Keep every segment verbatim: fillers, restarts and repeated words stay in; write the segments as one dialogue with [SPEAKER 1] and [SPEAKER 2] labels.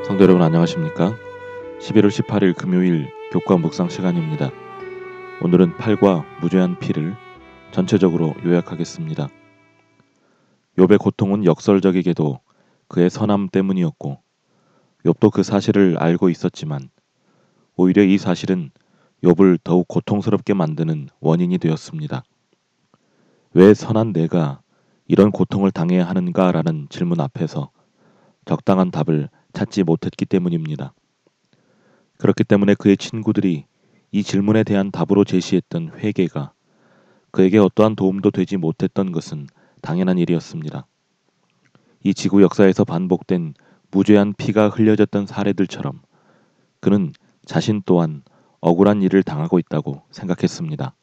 [SPEAKER 1] 성도 여러분 안녕하십니까? 십일월 십팔일 금요일 교과 묵상 시간입니다. 오늘은 팔과 무죄한 피를 전체적으로 요약하겠습니다. 욥의 고통은 역설적이게도 그의 선함 때문이었고 욥도 그 사실을 알고 있었지만 오히려 이 사실은 욥을 더욱 고통스럽게 만드는 원인이 되었습니다. 왜 선한 내가 이런 고통을 당해야 하는가라는 질문 앞에서 적당한 답을 찾지 못했기 때문입니다. 그렇기 때문에 그의 친구들이 이 질문에 대한 답으로 제시했던 회개가 그에게 어떠한 도움도 되지 못했던 것은 당연한 일이었습니다. 이 지구 역사에서 반복된 무죄한 피가 흘려졌던 사례들처럼 그는 자신 또한 억울한 일을 당하고 있다고 생각했습니다.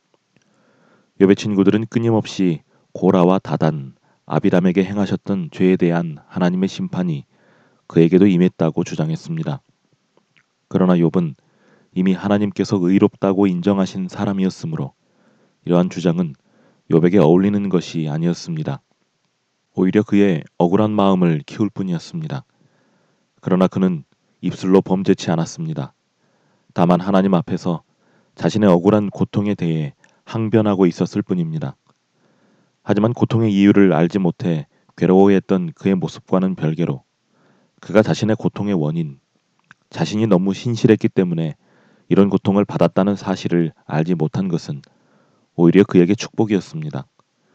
[SPEAKER 1] 욥의 친구들은 끊임없이 고라와 다단, 아비람에게 행하셨던 죄에 대한 하나님의 심판이 그에게도 임했다고 주장했습니다. 그러나 욥은 이미 하나님께서 의롭다고 인정하신 사람이었으므로 이러한 주장은 욥에게 어울리는 것이 아니었습니다. 오히려 그의 억울한 마음을 키울 뿐이었습니다. 그러나 그는 입술로 범죄치 않았습니다. 다만 하나님 앞에서 자신의 억울한 고통에 대해 항변하고 있었을 뿐입니다. 하지만 고통의 이유를 알지 못해 괴로워했던 그의 모습과는 별개로 그가 자신의 고통의 원인, 자신이 너무 신실했기 때문에 이런 고통을 받았다는 사실을 알지 못한 것은 오히려 그에게 축복이었습니다.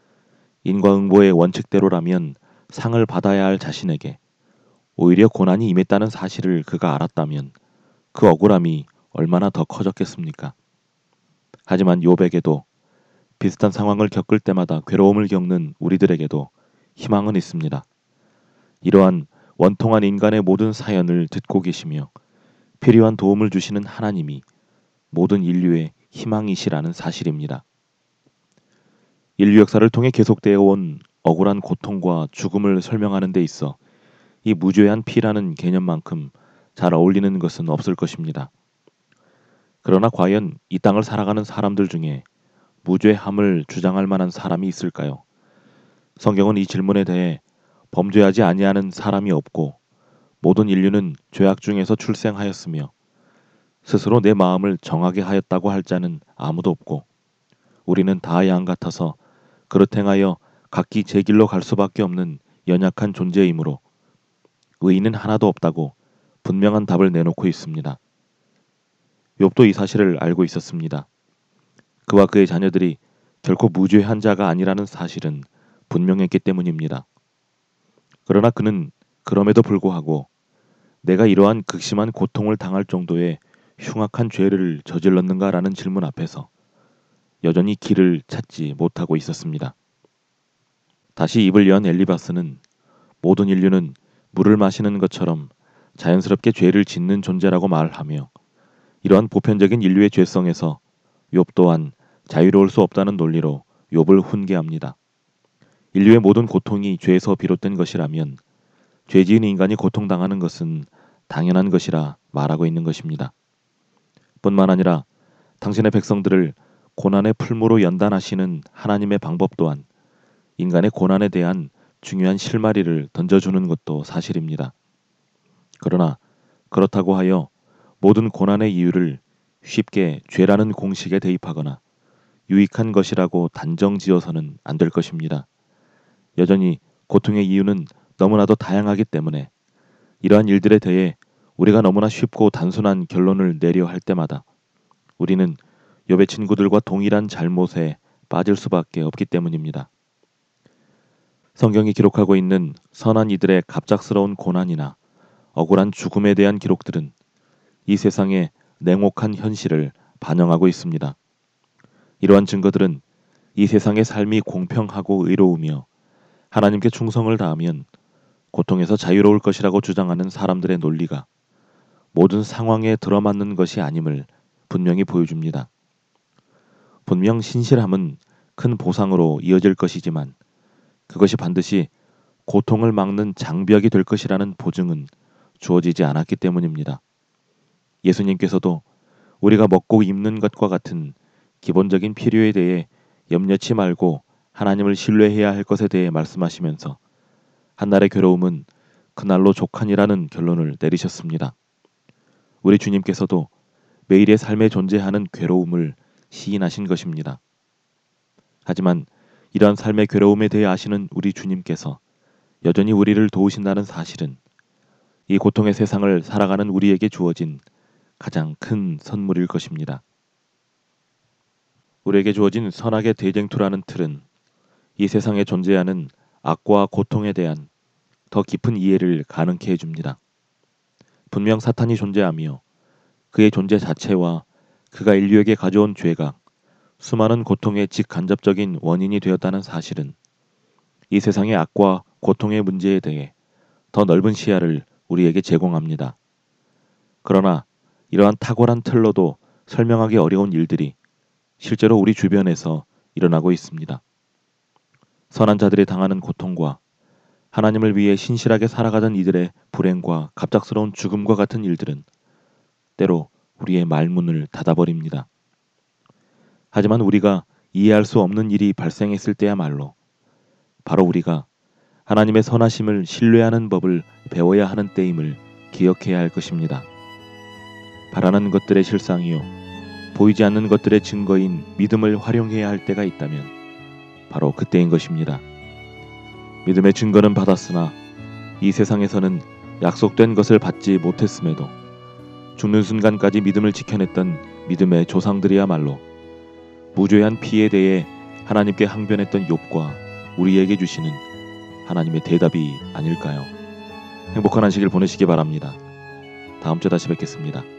[SPEAKER 1] 인과응보의 원칙대로라면 상을 받아야 할 자신에게 오히려 고난이 임했다는 사실을 그가 알았다면 그 억울함이 얼마나 더 커졌겠습니까? 하지만 욥에게도 비슷한 상황을 겪을 때마다 괴로움을 겪는 우리들에게도 희망은 있습니다. 이러한 원통한 인간의 모든 사연을 듣고 계시며 필요한 도움을 주시는 하나님이 모든 인류의 희망이시라는 사실입니다. 인류 역사를 통해 계속되어 온 억울한 고통과 죽음을 설명하는 데 있어 이 무죄한 피라는 개념만큼 잘 어울리는 것은 없을 것입니다. 그러나 과연 이 땅을 살아가는 사람들 중에 무죄함을 주장할 만한 사람이 있을까요? 성경은 이 질문에 대해 범죄하지 아니하는 사람이 없고 모든 인류는 죄악 중에서 출생하였으며 스스로 내 마음을 정하게 하였다고 할 자는 아무도 없고 우리는 다 양 같아서 그릇 행하여 각기 제 길로 갈 수밖에 없는 연약한 존재이므로 의인은 하나도 없다고 분명한 답을 내놓고 있습니다. 욥도 이 사실을 알고 있었습니다. 그와 그의 자녀들이 결코 무죄한 자가 아니라는 사실은 분명했기 때문입니다. 그러나 그는 그럼에도 불구하고 내가 이러한 극심한 고통을 당할 정도의 흉악한 죄를 저질렀는가라는 질문 앞에서 여전히 길을 찾지 못하고 있었습니다. 다시 입을 연 엘리바스는 모든 인류는 물을 마시는 것처럼 자연스럽게 죄를 짓는 존재라고 말하며 이러한 보편적인 인류의 죄성에서 욥 또한 자유로울 수 없다는 논리로 욥을 훈계합니다. 인류의 모든 고통이 죄에서 비롯된 것이라면 죄 지은 인간이 고통당하는 것은 당연한 것이라 말하고 있는 것입니다. 뿐만 아니라 당신의 백성들을 고난의 풀무로 연단하시는 하나님의 방법 또한 인간의 고난에 대한 중요한 실마리를 던져주는 것도 사실입니다. 그러나 그렇다고 하여 모든 고난의 이유를 쉽게 죄라는 공식에 대입하거나 유익한 것이라고 단정 지어서는 안 될 것입니다. 여전히 고통의 이유는 너무나도 다양하기 때문에 이러한 일들에 대해 우리가 너무나 쉽고 단순한 결론을 내려 할 때마다 우리는 욥의 친구들과 동일한 잘못에 빠질 수밖에 없기 때문입니다. 성경이 기록하고 있는 선한 이들의 갑작스러운 고난이나 억울한 죽음에 대한 기록들은 이 세상의 냉혹한 현실을 반영하고 있습니다. 이러한 증거들은 이 세상의 삶이 공평하고 의로우며 하나님께 충성을 다하면 고통에서 자유로울 것이라고 주장하는 사람들의 논리가 모든 상황에 들어맞는 것이 아님을 분명히 보여줍니다. 분명 신실함은 큰 보상으로 이어질 것이지만 그것이 반드시 고통을 막는 장벽이 될 것이라는 보증은 주어지지 않았기 때문입니다. 예수님께서도 우리가 먹고 입는 것과 같은 기본적인 필요에 대해 염려치 말고 하나님을 신뢰해야 할 것에 대해 말씀하시면서 한날의 괴로움은 그날로 족하니라는 결론을 내리셨습니다. 우리 주님께서도 매일의 삶에 존재하는 괴로움을 시인하신 것입니다. 하지만 이러한 삶의 괴로움에 대해 아시는 우리 주님께서 여전히 우리를 도우신다는 사실은 이 고통의 세상을 살아가는 우리에게 주어진 가장 큰 선물일 것입니다. 우리에게 주어진 선악의 대쟁투라는 틀은 이 세상에 존재하는 악과 고통에 대한 더 깊은 이해를 가능케 해줍니다. 분명 사탄이 존재하며 그의 존재 자체와 그가 인류에게 가져온 죄가 수많은 고통의 직간접적인 원인이 되었다는 사실은 이 세상의 악과 고통의 문제에 대해 더 넓은 시야를 우리에게 제공합니다. 그러나 이러한 탁월한 틀로도 설명하기 어려운 일들이 실제로 우리 주변에서 일어나고 있습니다. 선한 자들이 당하는 고통과 하나님을 위해 신실하게 살아가던 이들의 불행과 갑작스러운 죽음과 같은 일들은 때로 우리의 말문을 닫아버립니다. 하지만 우리가 이해할 수 없는 일이 발생했을 때야말로 바로 우리가 하나님의 선하심을 신뢰하는 법을 배워야 하는 때임을 기억해야 할 것입니다. 바라는 것들의 실상이요 보이지 않는 것들의 증거인 믿음을 활용해야 할 때가 있다면 바로 그때인 것입니다. 믿음의 증거는 받았으나 이 세상에서는 약속된 것을 받지 못했음에도 죽는 순간까지 믿음을 지켜냈던 믿음의 조상들이야말로 무죄한 피에 대해 하나님께 항변했던 욥과 우리에게 주시는 하나님의 대답이 아닐까요? 행복한 안식일 보내시기 바랍니다. 다음 주에 다시 뵙겠습니다.